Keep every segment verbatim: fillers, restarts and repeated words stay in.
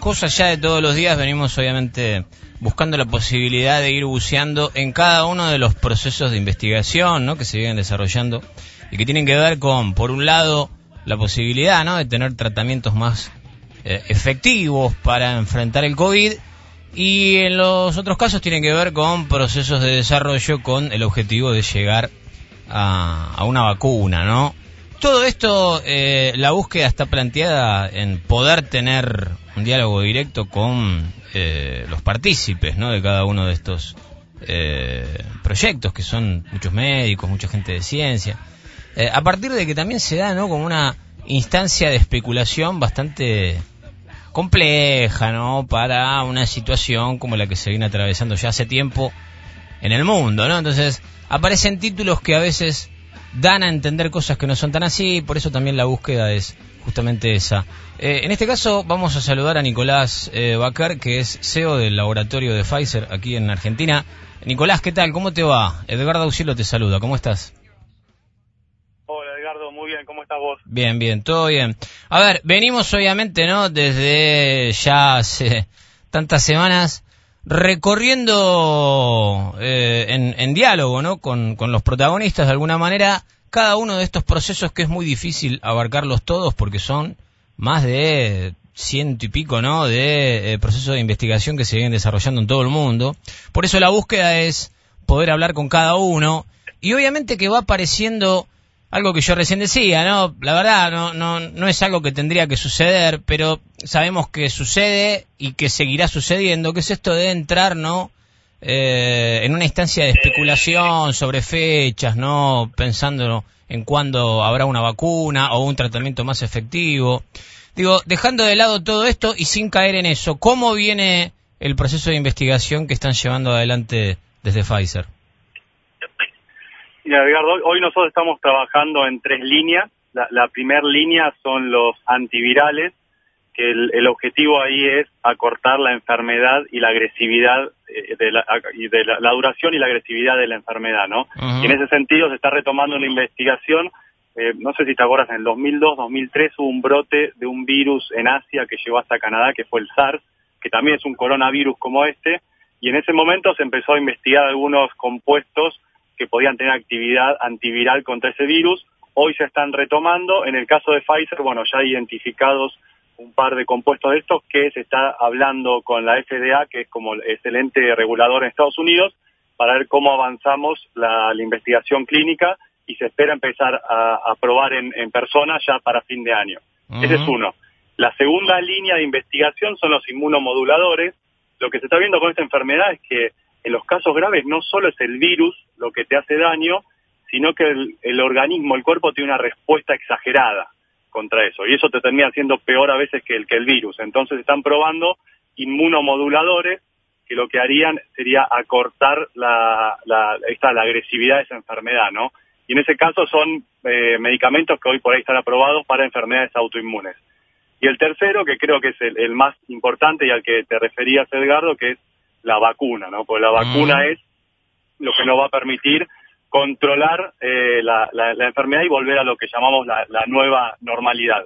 cosas ya de todos los días, venimos obviamente buscando la posibilidad de ir buceando en cada uno de los procesos de investigación, ¿no?, que se vienen desarrollando y que tienen que ver con, por un lado, la posibilidad, ¿no?, de tener tratamientos más eh, efectivos para enfrentar el COVID, y en los otros casos tienen que ver con procesos de desarrollo con el objetivo de llegar a, a una vacuna, ¿no? Todo esto, eh, la búsqueda está planteada en poder tener un diálogo directo con eh, los partícipes, ¿no?, de cada uno de estos eh, proyectos, que son muchos médicos, mucha gente de ciencia, eh, a partir de que también se da, ¿no?, como una instancia de especulación bastante compleja, ¿no?, para una situación como la que se viene atravesando ya hace tiempo en el mundo, ¿no? Entonces aparecen títulos que a veces dan a entender cosas que no son tan así, por eso también la búsqueda es justamente esa. Eh, en este caso vamos a saludar a Nicolás eh, Bacar, que es C E O del laboratorio de Pfizer aquí en Argentina. Nicolás, ¿qué tal? ¿Cómo te va? Edgardo Auxilo te saluda, ¿cómo estás? Hola Edgardo, muy bien, ¿cómo estás vos? Bien, bien, todo bien. A ver, venimos obviamente, ¿no?, desde ya hace tantas semanas recorriendo eh, en, en diálogo, ¿no?, con, con los protagonistas de alguna manera cada uno de estos procesos, que es muy difícil abarcarlos todos porque son más de ciento y pico, ¿no?, de eh, procesos de investigación que se vienen desarrollando en todo el mundo. Por eso la búsqueda es poder hablar con cada uno, y obviamente que va apareciendo algo que yo recién decía, ¿no? La verdad, no, no, no es algo que tendría que suceder, pero sabemos que sucede y que seguirá sucediendo, que es esto de entrar, ¿no?, eh, en una instancia de especulación sobre fechas, ¿no?, pensando en cuándo habrá una vacuna o un tratamiento más efectivo. Digo, dejando de lado todo esto y sin caer en eso, ¿cómo viene el proceso de investigación que están llevando adelante desde Pfizer? Mira, Edgardo, hoy nosotros estamos trabajando en tres líneas. La, la primera línea son los antivirales, que el, el objetivo ahí es acortar la enfermedad y la agresividad, eh, de, la, y de la, la duración y la agresividad de la enfermedad, ¿no? Uh-huh. Y en ese sentido se está retomando una investigación. Eh, no sé si te acuerdas, en el dos mil dos, dos mil tres hubo un brote de un virus en Asia que llegó hasta Canadá, que fue el SARS, que también es un coronavirus como este, y en ese momento se empezó a investigar algunos compuestos que podían tener actividad antiviral contra ese virus. Hoy se están retomando. En el caso de Pfizer, bueno, ya identificados un par de compuestos de estos, que se está hablando con la F D A, que es como el ente regulador en Estados Unidos, para ver cómo avanzamos la, la investigación clínica, y se espera empezar a, a probar en, en personas ya para fin de año. Uh-huh. Ese es uno. La segunda línea de investigación son los inmunomoduladores. Lo que se está viendo con esta enfermedad es que en los casos graves no solo es el virus lo que te hace daño, sino que el, el organismo, el cuerpo, tiene una respuesta exagerada contra eso, y eso te termina haciendo peor a veces que el, que el virus. Entonces están probando inmunomoduladores que lo que harían sería acortar la, la, esta, la agresividad de esa enfermedad, ¿no? Y en ese caso son eh, medicamentos que hoy por ahí están aprobados para enfermedades autoinmunes. Y el tercero, que creo que es el, el más importante y al que te referías, Edgardo, que es la vacuna, ¿no? Porque la vacuna uh-huh. es lo que nos va a permitir controlar eh, la, la, la enfermedad y volver a lo que llamamos la, la nueva normalidad.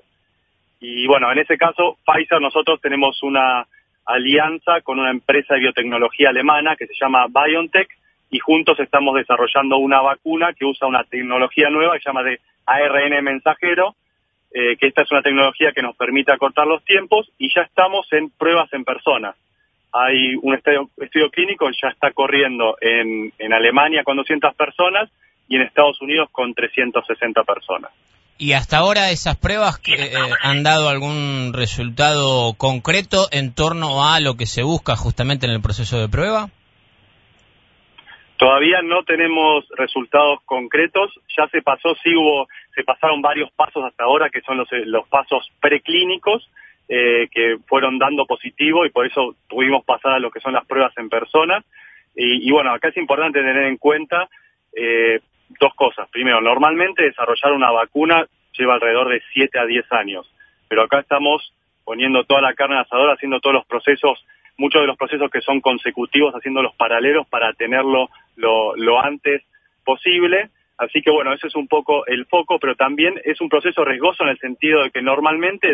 Y bueno, en ese caso, Pfizer, nosotros tenemos una alianza con una empresa de biotecnología alemana que se llama BioNTech, y juntos estamos desarrollando una vacuna que usa una tecnología nueva que se llama de A R N mensajero, eh, que esta es una tecnología que nos permite acortar los tiempos, y ya estamos en pruebas en personas. Hay un estudio, estudio clínico que ya está corriendo en, en Alemania con doscientas personas y en Estados Unidos con trescientas sesenta personas. ¿Y hasta ahora esas pruebas que, eh, han dado algún resultado concreto en torno a lo que se busca justamente en el proceso de prueba? Todavía no tenemos resultados concretos. Ya se pasó, sí hubo, se pasaron varios pasos hasta ahora, que son los, los pasos preclínicos, Eh, que fueron dando positivo, y por eso pudimos pasar a lo que son las pruebas en persona. Y, y bueno, acá es importante tener en cuenta eh, dos cosas. Primero, normalmente desarrollar una vacuna lleva alrededor de siete a diez años, pero acá estamos poniendo toda la carne al asador, haciendo todos los procesos, muchos de los procesos que son consecutivos, haciendo los paralelos para tenerlo lo, lo antes posible. Así que bueno, ese es un poco el foco, pero también es un proceso riesgoso en el sentido de que normalmente de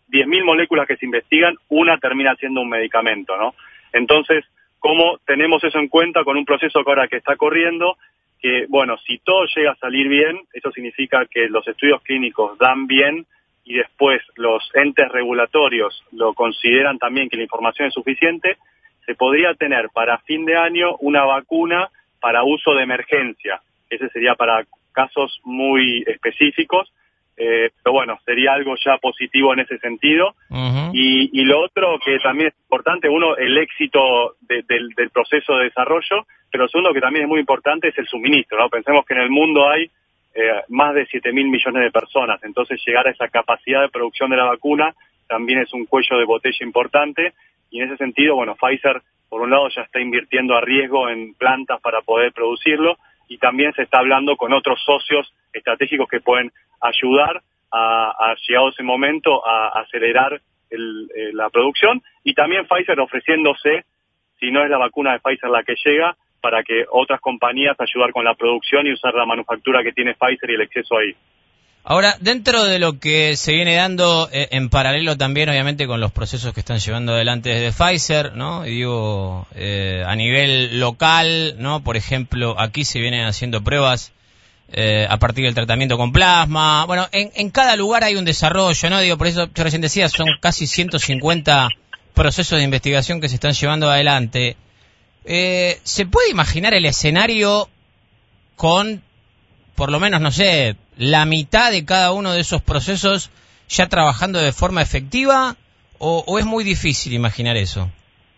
diez mil moléculas que se investigan, una termina siendo un medicamento, ¿no? Entonces, ¿cómo tenemos eso en cuenta con un proceso que ahora que está corriendo? Que, bueno, si todo llega a salir bien, eso significa que los estudios clínicos dan bien y después los entes regulatorios lo consideran también que la información es suficiente, se podría tener para fin de año una vacuna para uso de emergencia. Ese sería para casos muy específicos, eh, pero bueno, sería algo ya positivo en ese sentido. Uh-huh. y, y lo otro que también es importante, uno, el éxito de, del, del proceso de desarrollo, pero lo segundo que también es muy importante es el suministro, ¿no? Pensemos que en el mundo hay eh, más de siete mil millones de personas, entonces llegar a esa capacidad de producción de la vacuna también es un cuello de botella importante, y en ese sentido, bueno, Pfizer, por un lado, ya está invirtiendo a riesgo en plantas para poder producirlo, y también se está hablando con otros socios estratégicos que pueden ayudar a, a llegado ese momento, a acelerar el, eh, la producción, y también Pfizer ofreciéndose, si no es la vacuna de Pfizer la que llega, para que otras compañías ayudar con la producción y usar la manufactura que tiene Pfizer y el exceso ahí. Ahora, dentro de lo que se viene dando eh, en paralelo también, obviamente, con los procesos que están llevando adelante desde Pfizer, ¿no? Y digo, eh, a nivel local, ¿no? Por ejemplo, aquí se vienen haciendo pruebas eh, a partir del tratamiento con plasma. Bueno, en, en cada lugar hay un desarrollo, ¿no? Digo, por eso yo recién decía, son casi ciento cincuenta procesos de investigación que se están llevando adelante. Eh, ¿Se puede imaginar el escenario con, por lo menos, no sé, la mitad de cada uno de esos procesos ya trabajando de forma efectiva, o, o es muy difícil imaginar eso?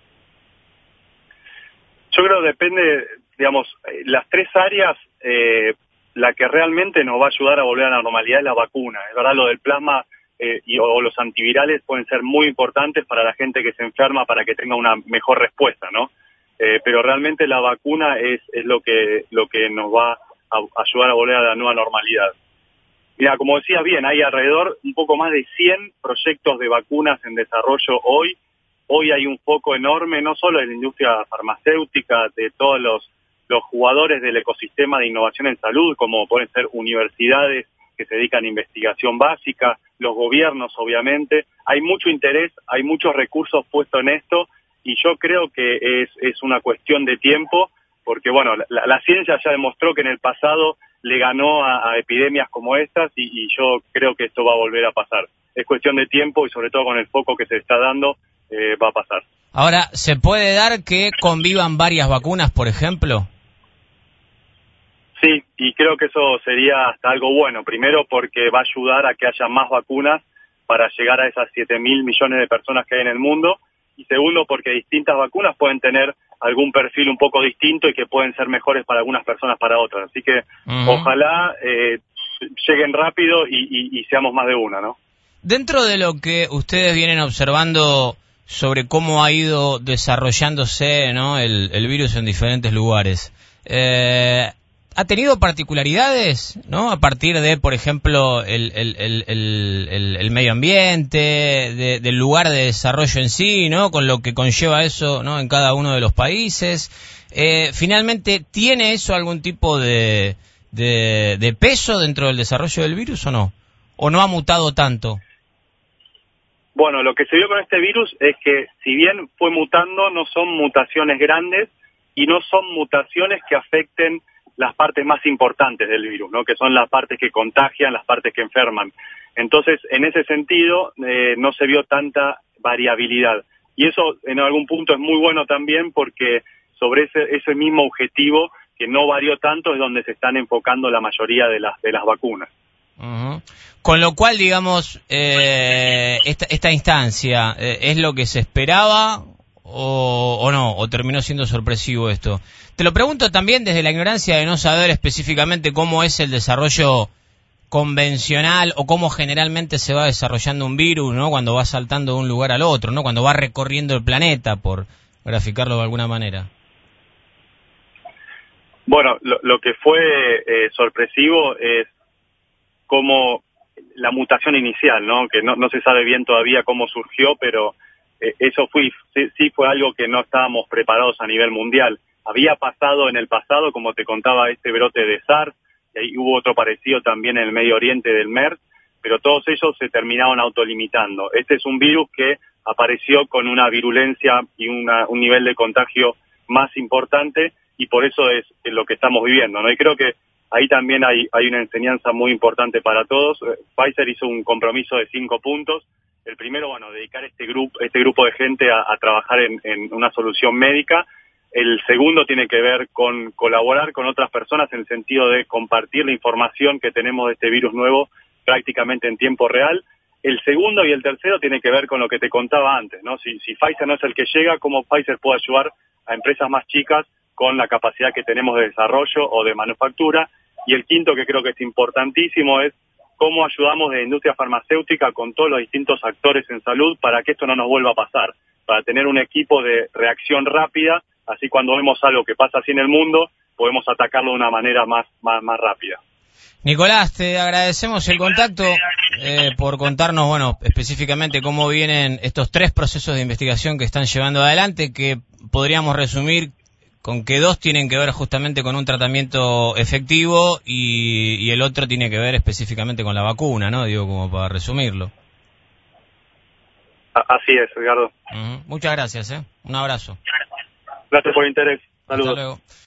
Yo creo que depende, digamos, las tres áreas, eh, la que realmente nos va a ayudar a volver a la normalidad es la vacuna. Es verdad, lo del plasma eh, y, o los antivirales pueden ser muy importantes para la gente que se enferma, para que tenga una mejor respuesta, ¿no? Eh, pero realmente la vacuna es, es lo que, lo que nos va a ayudar a volver a la nueva normalidad. Mira, como decías bien, hay alrededor un poco más de cien proyectos de vacunas en desarrollo hoy. Hoy hay un foco enorme, no solo en la industria farmacéutica, de todos los, los jugadores del ecosistema de innovación en salud, como pueden ser universidades que se dedican a investigación básica, los gobiernos, obviamente. Hay mucho interés, hay muchos recursos puestos en esto, y yo creo que es, es una cuestión de tiempo, porque, bueno, la, la ciencia ya demostró que en el pasado le ganó a, a epidemias como estas, y, y yo creo que esto va a volver a pasar. Es cuestión de tiempo, y sobre todo con el foco que se está dando, eh, va a pasar. Ahora, ¿se puede dar que convivan varias vacunas, por ejemplo? Sí, y creo que eso sería hasta algo bueno. Primero, porque va a ayudar a que haya más vacunas para llegar a esas siete mil millones de personas que hay en el mundo. Y segundo, porque distintas vacunas pueden tener algún perfil un poco distinto y que pueden ser mejores para algunas personas para otras. Así que uh-huh. ojalá eh, lleguen rápido y, y, y seamos más de una, ¿no? Dentro de lo que ustedes vienen observando sobre cómo ha ido desarrollándose, ¿no?, el, el virus en diferentes lugares, eh, ¿ha tenido particularidades, ¿no?, a partir de, por ejemplo, el, el, el, el, el medio ambiente, de, del lugar de desarrollo en sí, ¿no?, con lo que conlleva eso, ¿no?, en cada uno de los países? Eh, finalmente, ¿tiene eso algún tipo de, de, de peso dentro del desarrollo del virus o no? ¿O no ha mutado tanto? Bueno, lo que se vio con este virus es que, si bien fue mutando, no son mutaciones grandes y no son mutaciones que afecten las partes más importantes del virus, ¿no?, que son las partes que contagian, las partes que enferman. Entonces, en ese sentido, eh, no se vio tanta variabilidad. Y eso, en algún punto, es muy bueno también, porque sobre ese, ese mismo objetivo, que no varió tanto, es donde se están enfocando la mayoría de las, de las vacunas. Uh-huh. Con lo cual, digamos, eh, esta, esta instancia, eh, ¿es lo que se esperaba o, o no? ¿O terminó siendo sorpresivo esto? Te lo pregunto también desde la ignorancia de no saber específicamente cómo es el desarrollo convencional o cómo generalmente se va desarrollando un virus, ¿no?, cuando va saltando de un lugar al otro, ¿no?, cuando va recorriendo el planeta, por graficarlo de alguna manera. Bueno, lo, lo que fue eh, sorpresivo es como la mutación inicial, ¿no?, que no, no se sabe bien todavía cómo surgió, pero eh, eso fue, sí, sí fue algo que no estábamos preparados a nivel mundial. Había pasado en el pasado, como te contaba, este brote de SARS, y ahí hubo otro parecido también en el Medio Oriente del MERS, pero todos ellos se terminaron autolimitando. Este es un virus que apareció con una virulencia y una, un nivel de contagio más importante, y por eso es lo que estamos viviendo, ¿no? Y creo que ahí también hay, hay una enseñanza muy importante para todos. Pfizer hizo un compromiso de cinco puntos. El primero, bueno, dedicar este grupo, este grupo de gente a, a trabajar en, en una solución médica. El segundo tiene que ver con colaborar con otras personas en el sentido de compartir la información que tenemos de este virus nuevo prácticamente en tiempo real. El segundo y el tercero tiene que ver con lo que te contaba antes, ¿no? Si, si Pfizer no es el que llega, ¿cómo Pfizer puede ayudar a empresas más chicas con la capacidad que tenemos de desarrollo o de manufactura? Y el quinto, que creo que es importantísimo, es cómo ayudamos de industria farmacéutica con todos los distintos actores en salud para que esto no nos vuelva a pasar, para tener un equipo de reacción rápida, así cuando vemos algo que pasa así en el mundo, podemos atacarlo de una manera más, más, más rápida. Nicolás, te agradecemos el contacto eh, por contarnos, bueno, específicamente cómo vienen estos tres procesos de investigación que están llevando adelante, que podríamos resumir con que dos tienen que ver justamente con un tratamiento efectivo y, y el otro tiene que ver específicamente con la vacuna, ¿no? Digo, como para resumirlo. Así es, Edgardo. Uh-huh. Muchas gracias, ¿eh? Un abrazo. Gracias por el interés. Saludos. Hasta luego.